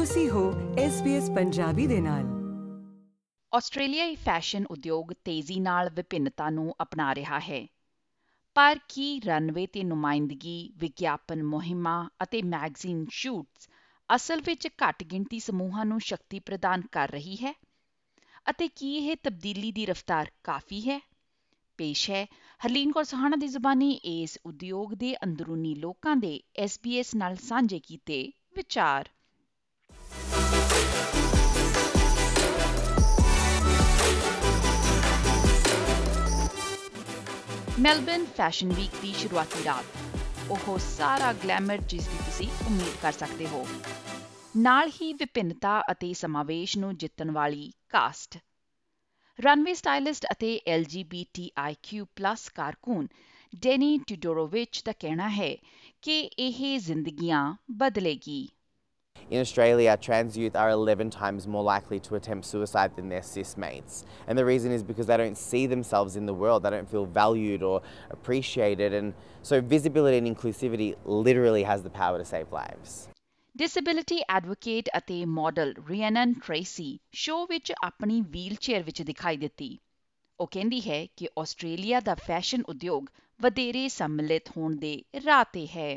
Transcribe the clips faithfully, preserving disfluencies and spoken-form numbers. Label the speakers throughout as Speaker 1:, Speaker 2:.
Speaker 1: ਤੁਸੀਂ ਹੋ S B S Punjabi ਦੇ ਨਾਲ।
Speaker 2: ਆਸਟ੍ਰੇਲੀਆਈ ਫੈਸ਼ਨ ਉਦਯੋਗ ਤੇਜ਼ੀ ਨਾਲ ਵਿਭਿੰਨਤਾ ਨੂੰ ਅਪਣਾ ਰਿਹਾ ਹੈ, ਪਰ ਕੀ ਰਨਵੇ ਤੇ ਨੁਮਾਇੰਦਗੀ, ਵਿਗਿਆਪਨ ਮੁਹਿੰਮਾਂ ਅਤੇ ਮੈਗਜ਼ੀਨ ਸ਼ੂਟਸ ਅਸਲ ਵਿੱਚ ਘੱਟ ਗਿਣਤੀ ਸਮੂਹਾਂ ਨੂੰ ਸ਼ਕਤੀ ਪ੍ਰਦਾਨ ਕਰ ਰਹੀ ਹੈ? ਅਤੇ ਕੀ ਇਹ ਤਬਦੀਲੀ ਦੀ ਰਫ਼ਤਾਰ ਕਾਫੀ ਹੈ? ਪੇਸ਼ ਹੈ ਹਰਲੀਨ ਕੌਰ ਸੋਹਾਣਾ ਦੀ ਜ਼ੁਬਾਨੀ ਇਸ ਉਦਯੋਗ ਦੇ ਅੰਦਰੂਨੀ ਲੋਕਾਂ ਦੇ ਐਸ ਬੀ ਐਸ ਨਾਲ ਸਾਂਝੇ ਕੀਤੇ ਵਿਚਾਰ। ਮੈਲਬਨ ਫੈਸ਼ਨ ਵੀਕ ਦੀ ਸ਼ੁਰੂਆਤੀ ਰਾਤ, ਉਹ ਸਾਰਾ ਗਲੈਮਰ ਜਿਸ ਦੀ ਤੁਸੀਂ ਉਮੀਦ ਕਰ ਸਕਦੇ ਹੋ, ਨਾਲ ਹੀ ਵਿਭਿੰਨਤਾ ਅਤੇ ਸਮਾਵੇਸ਼ ਨੂੰ ਜਿੱਤਣ ਵਾਲੀ ਕਾਸਟ। ਰਨਵੇ ਸਟਾਈਲਿਸਟ ਅਤੇ L G B T I Q plus ਕਾਰਕੁਨ ਡੈਨੀ ਟਿਊਡੋਰੋਵਿਚ ਦਾ ਕਹਿਣਾ ਹੈ ਕਿ ਇਹ ਜ਼ਿੰਦਗੀਆਂ ਬਦਲੇਗੀ।
Speaker 3: In Australia, trans youth are eleven times more likely to attempt suicide than their cis mates. And the reason is because they don't see themselves in the world, they don't feel valued or appreciated. And so visibility and inclusivity literally has the power to save lives.
Speaker 2: Disability advocate ਅਤੇ model Rhiannon Tracey show ਵਿੱਚ ਆਪਣੀ wheelchair ਵਿੱਚ ਦਿਖਾਈ ਦਿੱਤੀ। ਉਹ ਕਹਿੰਦੀ ਹੈ ਕਿ ਆਸਟ੍ਰੇਲੀਆ ਦਾ ਫੈਸ਼ਨ ਉਦਯੋਗ ਵਧੇਰੇ ਸੰਮਿਲਿਤ ਹੋਣ ਦੇ ਰਾਹ ਤੇ ਹੈ।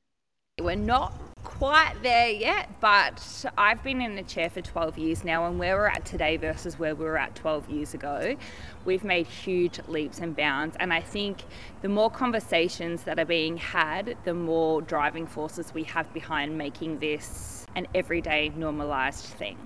Speaker 4: We're not quite there yet, but I've been in the chair for twelve years now, and where we're at today versus where we were at twelve years ago, we've made huge leaps and bounds. And I think the more conversations that are being had, the more driving forces we have behind making this an everyday normalised thing.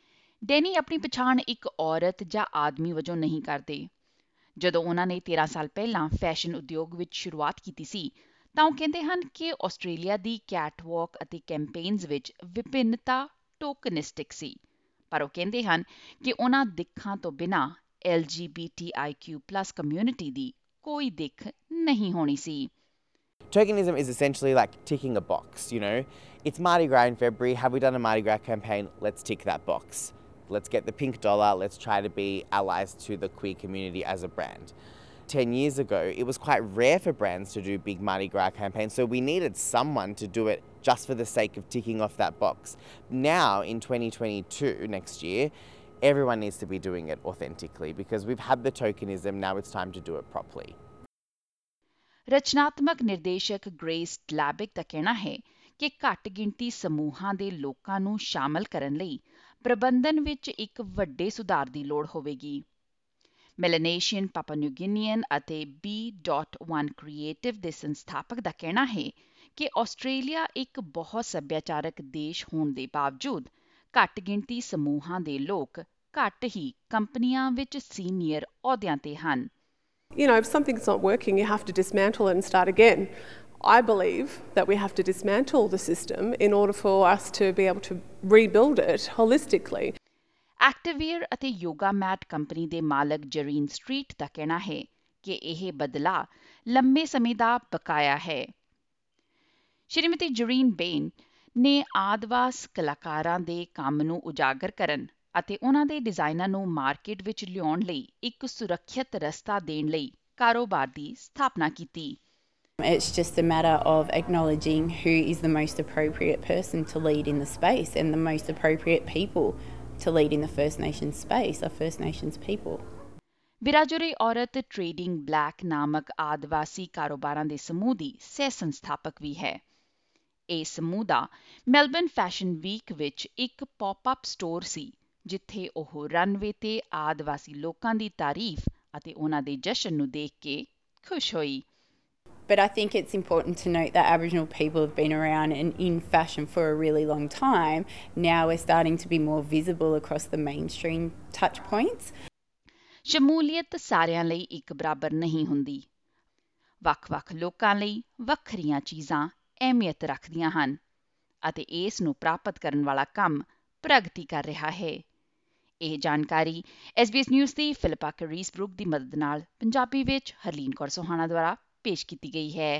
Speaker 2: Danny ਆਪਣੀ ਪਛਾਣ ਇੱਕ ਔਰਤ ਜਾਂ ਆਦਮੀ ਵਜੋਂ ਨਹੀਂ ਕਰਦੇ। ਜਦੋਂ ਉਹਨਾਂ ਨੇ ਤੇਰਾਂ ਸਾਲ ਪਹਿਲਾਂ ਫੈਸ਼ਨ ਉਦਯੋਗ ਵਿੱਚ ਸ਼ੁਰੂਆਤ ਕੀਤੀ ਸੀ, ਤਾਂ ਉਹ ਕਹਿੰਦੇ ਹਨ ਕਿ ਆਸਟ੍ਰੇਲੀਆ ਦੀ ਕੈਟਵਾਕ ਅਤੇ ਕੈਂਪੇਨਜ਼ ਵਿੱਚ ਵਿਭਿੰਨਤਾ ਟੋਕਨਿਸਟਿਕ ਸੀ, ਪਰ ਉਹ ਕਹਿੰਦੇ ਹਨ ਕਿ ਉਹਨਾਂ ਦਿੱਖਾਂ ਤੋਂ ਬਿਨਾਂ L G B T I Q plus community ਦੀ ਕੋਈ ਦਿੱਖ ਨਹੀਂ ਹੋਣੀ ਸੀ।
Speaker 3: Tokenism is essentially like ticking a box, you know? It's Mardi Gras in February. Have we done a Mardi Gras campaign? Let's tick that box. Let's get the pink dollar. Let's try to be allies to the queer community as a brand. Ten years ago, it was quite rare for brands to do big Mardi Gras campaigns, so we needed someone to do it just for the sake of ticking off that box. Now, in twenty twenty-two, next year, everyone needs to be doing it authentically because we've had the tokenism, now it's time to do it properly.
Speaker 2: ਰਚਨਾਤਮਕ ਨਿਰਦੇਸ਼ਕ grace ਡਲੈਬਿਕ ਦਾ ਕਹਿਣਾ ਹੈ ਕਿ ਘੱਟ ਗਿਣਤੀ ਸਮੂਹਾਂ ਦੇ ਲੋਕਾਂ ਨੂੰ ਸ਼ਾਮਲ ਕਰਨ ਲਈ ਪ੍ਰਬੰਧਨ ਵਿੱਚ ਇੱਕ ਵੱਡੇ ਸੁਧਾਰ ਦੀ ਲੋੜ ਹੋਵੇਗੀ। ਮੈਲੇਨੇਸ਼ੀਅਨ, ਪਾਪਾ ਨਿਊਗਿਨੀਅਨ ਅਤੇ ਬੀ ਡਾਟ ਵਨ ਕ੍ਰੀਏਟਿਵ ਦੇ ਸੰਸਥਾਪਕ ਦਾ ਕਹਿਣਾ ਹੈ ਕਿ ਆਸਟ੍ਰੇਲੀਆ ਇੱਕ ਬਹੁਤ ਸੱਭਿਆਚਾਰਕ ਦੇਸ਼ ਹੋਣ ਦੇ ਬਾਵਜੂਦ ਘੱਟ ਗਿਣਤੀ ਸਮੂਹਾਂ ਦੇ ਲੋਕ ਘੱਟ ਹੀ ਕੰਪਨੀਆਂ ਵਿੱਚ ਸੀਨੀਅਰ ਅਹੁਦਿਆਂ ਤੇ ਹਨ।
Speaker 5: You know, if something's not working, you have to dismantle it and start again. I believe that we have to dismantle the system in order for us to be able to rebuild it holistically.
Speaker 2: ਐਕਟਿਵਵੇਅਰ ਅਤੇ yoga mat company ਦੇ ਮਾਲਕ Zarin street ਦਾ ਕਹਿਣਾ ਹੈ ਕਿ ਇਹ ਬਦਲਾਅ ਲੰਮੇ ਸਮੇਂ ਦਾ ਬਕਾਇਆ ਹੈ। ਸ਼੍ਰੀਮਤੀ ਜਰੀਨ ਬੇਨ ਨੇ ਆਦਿਵਾਸ ਕਲਾਕਾਰਾਂ ਦੇ ਕੰਮ ਨੂੰ ਉਜਾਗਰ ਕਰਨ ਅਤੇ ਉਹਨਾਂ ਦੇ ਡਿਜ਼ਾਈਨਾਂ ਨੂੰ ਮਾਰਕੀਟ ਵਿੱਚ ਲਿਆਉਣ ਲਈ ਇੱਕ ਸੁਰੱਖਿਅਤ ਰਸਤਾ ਦੇਣ ਲਈ ਕਾਰੋਬਾਰ ਦੀ ਸਥਾਪਨਾ ਕੀਤੀ।
Speaker 6: It's just a matter of acknowledging who is the most appropriate person to lead in the space and the most appropriate people to lead in the First Nations space, or First Nations people.
Speaker 2: ਬਿਰਾਜੁਰੀ ਔਰਤ trading black ਨਾਮਕ ਆਦਿਵਾਸੀ ਕਾਰੋਬਾਰਾਂ ਦੇ ਸਮੂਹ ਦੀ ਸਹਿ ਸੰਸਥਾਪਕ ਵੀ ਹੈ। ਇਹ ਸਮੂਹ ਦਾ ਮੈਲਬਨ ਫੈਸ਼ਨ ਵੀਕ ਵਿੱਚ ਇੱਕ ਪੌਪ-ਅਪ ਸਟੋਰ ਸੀ, ਜਿੱਥੇ ਉਹ ਰਨਵੇ ਤੇ ਆਦਿਵਾਸੀ ਲੋਕਾਂ ਦੀ ਤਾਰੀਫ ਅਤੇ ਉਹਨਾਂ ਦੇ ਜਸ਼ਨ ਨੂੰ ਦੇਖ ਕੇ ਖੁਸ਼ ਹੋਈ।
Speaker 6: But I think it's important to note that Aboriginal people have been around and in fashion for a really long time. Now we're starting to be more visible across the mainstream touch points.
Speaker 2: ਸ਼ਮੂਲੀਅਤ ਸਾਰਿਆਂ ਲਈ ਇੱਕ ਬਰਾਬਰ ਨਹੀਂ ਹੁੰਦੀ। ਵੱਖ-ਵੱਖ ਲੋਕਾਂ ਲਈ ਵੱਖਰੀਆਂ ਚੀਜ਼ਾਂ ਅਹਿਮੀਅਤ ਰੱਖਦੀਆਂ ਹਨ ਅਤੇ ਇਸ ਨੂੰ ਪ੍ਰਾਪਤ ਕਰਨ ਵਾਲਾ ਕੰਮ ਪ੍ਰਗਤੀ ਕਰ ਰਿਹਾ ਹੈ। ਇਹ ਜਾਣਕਾਰੀ ਐਸ ਬੀ ਐਸ ਨਿਊਜ਼ ਦੀ ਫਿਲਿਪਾ ਕਰੀਸਬਰੁਕ ਦੀ ਮਦਦ ਨਾਲ ਪੰਜਾਬੀ ਵਿੱਚ ਹਰਲੀਨ ਕੌਰ ਸੋਹਾਣਾ ਦੁਆਰਾ ਪੇਸ਼ ਕੀਤੀ ਗਈ ਹੈ।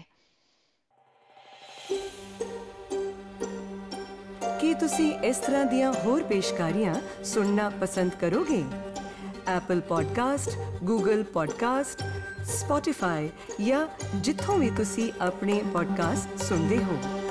Speaker 1: ਕੀ ਤੁਸੀਂ ਇਸ ਤਰ੍ਹਾਂ ਦੀਆਂ ਹੋਰ ਪੇਸ਼ਕਾਰੀਆਂ ਸੁਣਨਾ ਪਸੰਦ ਕਰੋਗੇ? Apple podcast, Google podcast, Spotify ਜਾਂ ਜਿੱਥੋਂ ਵੀ ਤੁਸੀਂ ਆਪਣੇ ਪੋਡਕਾਸਟ ਸੁਣਦੇ ਹੋ।